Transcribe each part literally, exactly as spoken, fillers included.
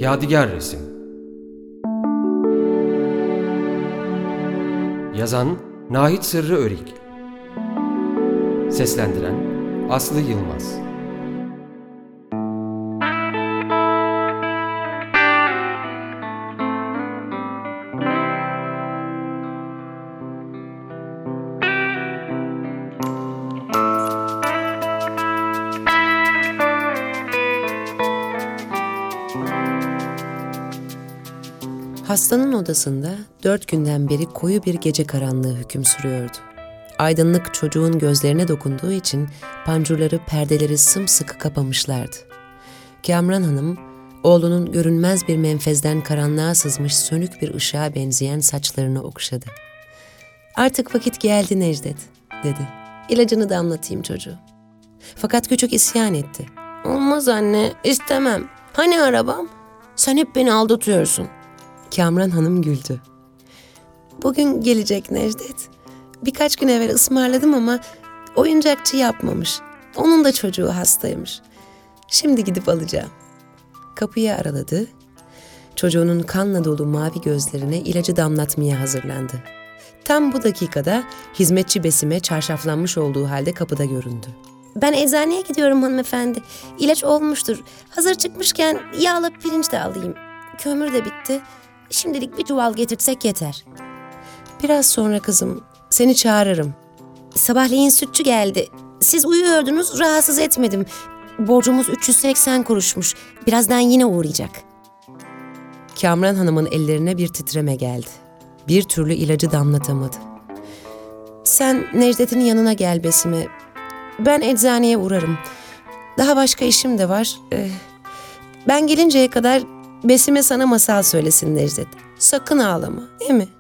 Yadigar resim. Yazan Nahit Sırrı Örik. Seslendiren Aslı Yılmaz. Hastanın odasında dört günden beri koyu bir gece karanlığı hüküm sürüyordu. Aydınlık çocuğun gözlerine dokunduğu için pancurları, perdeleri sımsıkı kapamışlardı. Kamran Hanım, oğlunun görünmez bir menfezden karanlığa sızmış sönük bir ışığa benzeyen saçlarını okşadı. "Artık vakit geldi Necdet," dedi. "İlacını damlatayım çocuğu." Fakat küçük isyan etti. "Olmaz anne, istemem. Hani arabam? Sen hep beni aldatıyorsun." Kamran Hanım güldü. "Bugün gelecek Necdet. Birkaç gün evvel ısmarladım ama oyuncakçı yapmamış. Onun da çocuğu hastaymış. Şimdi gidip alacağım." Kapıyı araladı. Çocuğunun kanla dolu mavi gözlerine ilacı damlatmaya hazırlandı. Tam bu dakikada hizmetçi Besime çarşaflanmış olduğu halde kapıda göründü. "Ben eczaneye gidiyorum hanımefendi. İlaç olmuştur. Hazır çıkmışken yağla pirinç de alayım. Kömür de bitti. Şimdilik bir çuval getirsek yeter." "Biraz sonra kızım. Seni çağırırım." "Sabahleyin sütçü geldi. Siz uyuyordunuz, rahatsız etmedim. Borcumuz üç yüz seksen kuruşmuş. Birazdan yine uğrayacak." Kamran Hanım'ın ellerine bir titreme geldi. Bir türlü ilacı damlatamadı. "Sen Necdet'in yanına gel Besime. Ben eczaneye uğrarım. Daha başka işim de var. Ee, ben gelinceye kadar Besime sana masal söylesin Necdet. Sakın ağlama, değil mi?"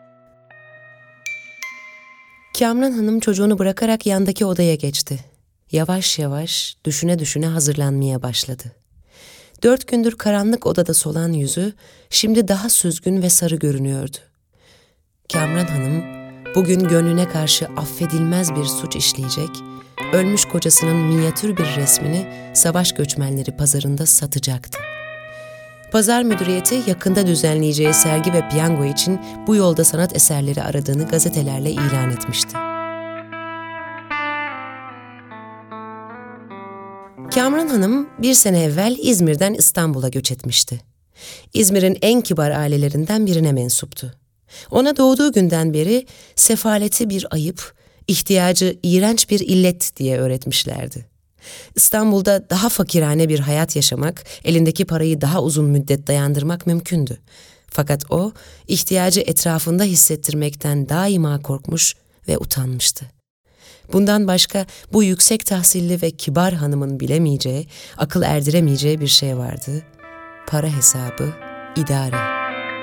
Kamran Hanım çocuğunu bırakarak yandaki odaya geçti. Yavaş yavaş düşüne düşüne hazırlanmaya başladı. Dört gündür karanlık odada solan yüzü şimdi daha süzgün ve sarı görünüyordu. Kamran Hanım bugün gönlüne karşı affedilmez bir suç işleyecek, ölmüş kocasının minyatür bir resmini savaş göçmenleri pazarında satacaktı. Pazar müdüriyeti yakında düzenleyeceği sergi ve piyango için bu yolda sanat eserleri aradığını gazetelerle ilan etmişti. Kamran Hanım bir sene evvel İzmir'den İstanbul'a göç etmişti. İzmir'in en kibar ailelerinden birine mensuptu. Ona doğduğu günden beri sefaleti bir ayıp, ihtiyacı iğrenç bir illet diye öğretmişlerdi. İstanbul'da daha fakirane bir hayat yaşamak, elindeki parayı daha uzun müddet dayandırmak mümkündü. Fakat o, ihtiyacı etrafında hissettirmekten daima korkmuş ve utanmıştı. Bundan başka bu yüksek tahsilli ve kibar hanımın bilemeyeceği, akıl erdiremeyeceği bir şey vardı. Para hesabı, idare.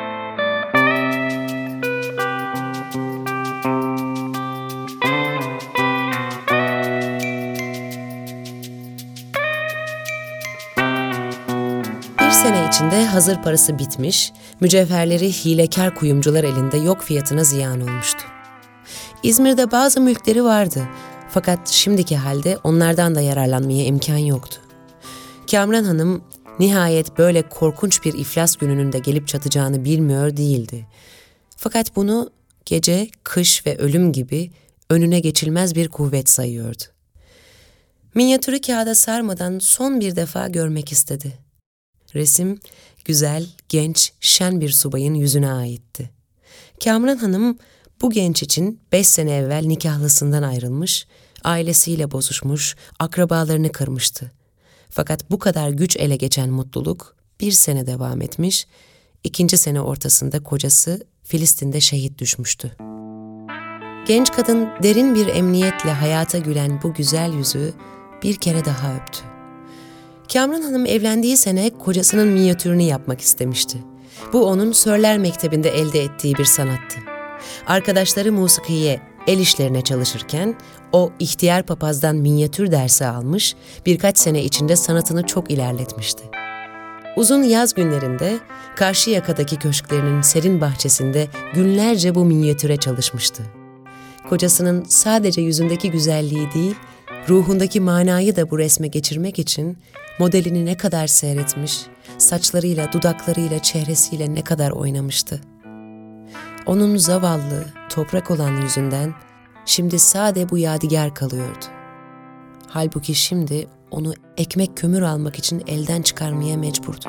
Bir sene içinde hazır parası bitmiş, mücevherleri hilekar kuyumcular elinde yok fiyatına ziyan olmuştu. İzmir'de bazı mülkleri vardı fakat şimdiki halde onlardan da yararlanmaya imkan yoktu. Kamran Hanım nihayet böyle korkunç bir iflas gününün de gelip çatacağını bilmiyor değildi. Fakat bunu gece, kış ve ölüm gibi önüne geçilmez bir kuvvet sayıyordu. Minyatürü kağıda sarmadan son bir defa görmek istedi. Resim, güzel, genç, şen bir subayın yüzüne aitti. Kamran Hanım bu genç için beş sene evvel nikahlısından ayrılmış, ailesiyle bozuşmuş, akrabalarını kırmıştı. Fakat bu kadar güç ele geçen mutluluk bir sene devam etmiş, ikinci sene ortasında kocası Filistin'de şehit düşmüştü. Genç kadın derin bir emniyetle hayata gülen bu güzel yüzü bir kere daha öptü. Kamran Hanım evlendiği sene kocasının minyatürünü yapmak istemişti. Bu onun Sörler Mektebi'nde elde ettiği bir sanattı. Arkadaşları musikiye, el işlerine çalışırken o ihtiyar papazdan minyatür dersi almış, birkaç sene içinde sanatını çok ilerletmişti. Uzun yaz günlerinde Karşıyaka'daki köşklerinin serin bahçesinde günlerce bu minyatüre çalışmıştı. Kocasının sadece yüzündeki güzelliği değil, ruhundaki manayı da bu resme geçirmek için modelini ne kadar seyretmiş, saçlarıyla, dudaklarıyla, çehresiyle ne kadar oynamıştı. Onun zavallı, toprak olan yüzünden şimdi sade bu yadigar kalıyordu. Halbuki şimdi onu ekmek kömür almak için elden çıkarmaya mecburdu.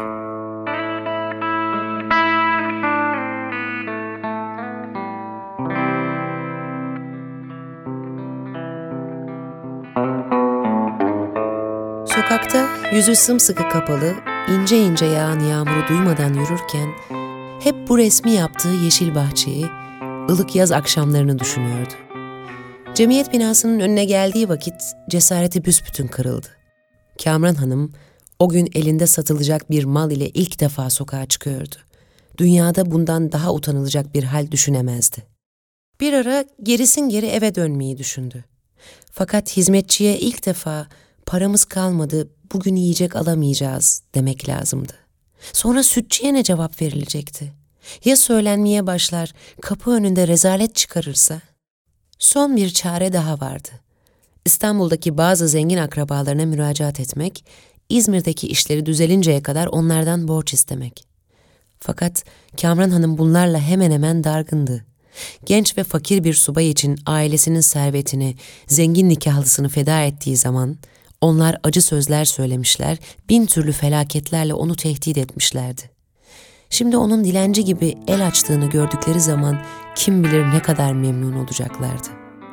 Sokakta yüzü sımsıkı kapalı, ince ince yağan yağmuru duymadan yürürken hep bu resmi yaptığı yeşil bahçeyi, ılık yaz akşamlarını düşünüyordu. Cemiyet binasının önüne geldiği vakit cesareti büsbütün kırıldı. Kamran Hanım o gün elinde satılacak bir mal ile ilk defa sokağa çıkıyordu. Dünyada bundan daha utanılacak bir hal düşünemezdi. Bir ara gerisin geri eve dönmeyi düşündü. Fakat hizmetçiye ilk defa paramız kalmadı, bugün yiyecek alamayacağız demek lazımdı. Sonra sütçüye ne cevap verilecekti? Ya söylenmeye başlar, kapı önünde rezalet çıkarırsa? Son bir çare daha vardı. İstanbul'daki bazı zengin akrabalarına müracaat etmek, İzmir'deki işleri düzelinceye kadar onlardan borç istemek. Fakat Kamran Hanım bunlarla hemen hemen dargındı. Genç ve fakir bir subay için ailesinin servetini, zengin nikahlısını feda ettiği zaman onlar acı sözler söylemişler, bin türlü felaketlerle onu tehdit etmişlerdi. Şimdi onun dilenci gibi el açtığını gördükleri zaman kim bilir ne kadar memnun olacaklardı.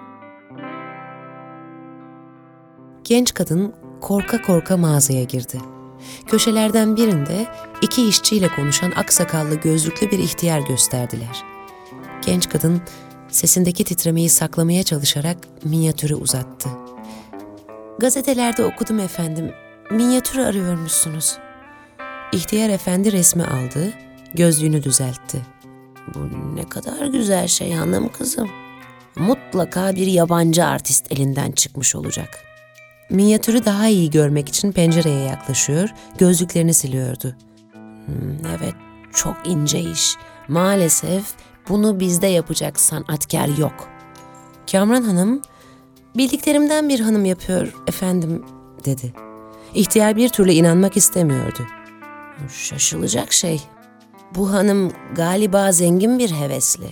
Genç kadın korka korka mağazaya girdi. Köşelerden birinde iki işçiyle konuşan aksakallı gözlüklü bir ihtiyar gösterdiler. Genç kadın sesindeki titremeyi saklamaya çalışarak minyatürü uzattı. "Gazetelerde okudum efendim, minyatür arıyormuşsunuz." İhtiyar efendi resmi aldı, gözlüğünü düzeltti. "Bu ne kadar güzel şey hanım kızım. Mutlaka bir yabancı artist elinden çıkmış olacak." Minyatürü daha iyi görmek için pencereye yaklaşıyor, gözlüklerini siliyordu. Hmm, "Evet, çok ince iş. Maalesef bunu bizde yapacak sanatkar yok." Kamran Hanım, "Bildiklerimden bir hanım yapıyor efendim," dedi. İhtiyar bir türlü inanmak istemiyordu. "Şaşılacak şey. Bu hanım galiba zengin bir hevesli."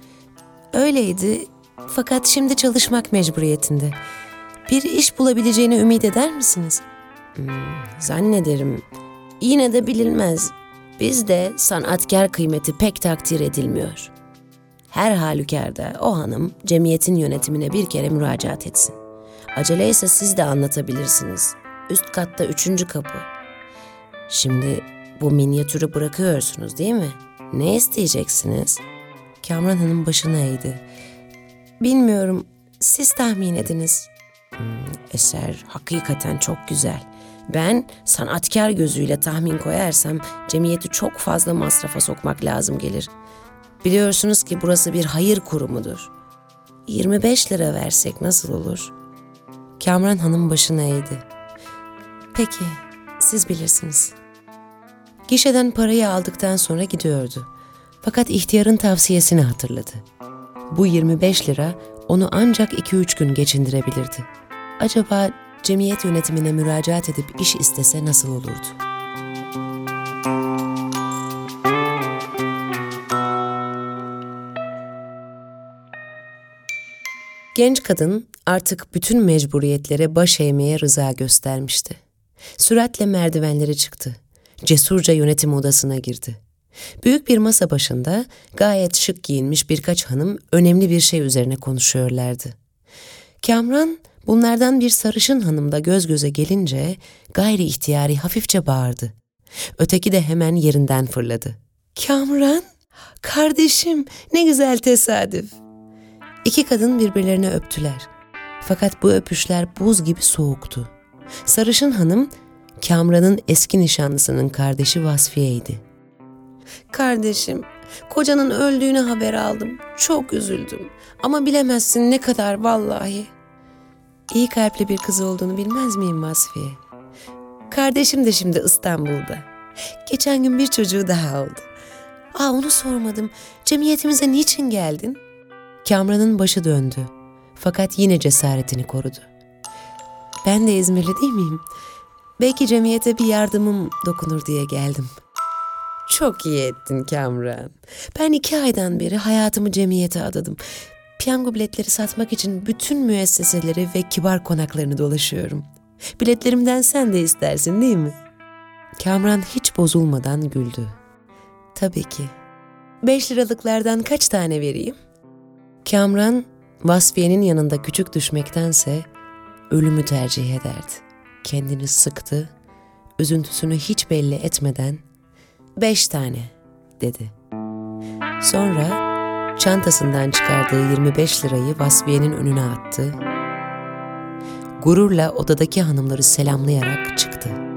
"Öyleydi, fakat şimdi çalışmak mecburiyetinde. Bir iş bulabileceğini ümit eder misiniz?" Hmm, "Zannederim. Yine de bilinmez. Bizde sanatkar kıymeti pek takdir edilmiyor. Her halükarda o hanım cemiyetin yönetimine bir kere müracaat etsin. Aceleyse siz de anlatabilirsiniz. Üst katta üçüncü kapı. Şimdi bu minyatürü bırakıyorsunuz değil mi? Ne isteyeceksiniz?" Kamran Hanım başını eğdi. "Bilmiyorum, siz tahmin ediniz." Hmm, "Eser hakikaten çok güzel. Ben sanatkar gözüyle tahmin koyarsam cemiyeti çok fazla masrafa sokmak lazım gelir. Biliyorsunuz ki burası bir hayır kurumudur. yirmi beş lira versek nasıl olur?" Kamran Hanım başını eğdi. "Peki, siz bilirsiniz." Gişeden parayı aldıktan sonra gidiyordu. Fakat ihtiyarın tavsiyesini hatırladı. Bu yirmi beş lira onu ancak iki üç gün geçindirebilirdi. Acaba cemiyet yönetimine müracaat edip iş istese nasıl olurdu? Genç kadın artık bütün mecburiyetlere baş eğmeye rıza göstermişti. Süratle merdivenleri çıktı. Cesurca yönetim odasına girdi. Büyük bir masa başında gayet şık giyinmiş birkaç hanım önemli bir şey üzerine konuşuyorlardı. Kamran bunlardan bir sarışın hanımla göz göze gelince gayri ihtiyari hafifçe bağırdı. Öteki de hemen yerinden fırladı. "Kamran, kardeşim, ne güzel tesadüf." İki kadın birbirlerine öptüler. Fakat bu öpüşler buz gibi soğuktu. Sarışın hanım, Kamran'ın eski nişanlısının kardeşi Vasfiye'ydi. "Kardeşim, kocanın öldüğünü haber aldım. Çok üzüldüm. Ama bilemezsin ne kadar vallahi." "İyi kalpli bir kız olduğunu bilmez miyim Vasfiye? Kardeşim de şimdi İstanbul'da. Geçen gün bir çocuğu daha oldu. Aa, onu sormadım. Cemiyetimize niçin geldin?" Kamran'ın başı döndü. Fakat yine cesaretini korudu. "Ben de İzmirli değil miyim? Belki cemiyete bir yardımım dokunur diye geldim. Çok iyi ettin Kamran. Ben iki aydan beri hayatımı cemiyete adadım. Piyango biletleri satmak için bütün müesseseleri ve kibar konaklarını dolaşıyorum. Biletlerimden sen de istersin değil mi? Kamran hiç bozulmadan güldü. Tabii ki. Beş liralıklardan kaç tane vereyim? Kamran, Vasfiye'nin yanında küçük düşmektense ölümü tercih ederdi. Kendini sıktı, üzüntüsünü hiç belli etmeden beş tane dedi. Sonra çantasından çıkardığı yirmi beş lirayı Vasfiye'nin önüne attı. Gururla odadaki hanımları selamlayarak çıktı.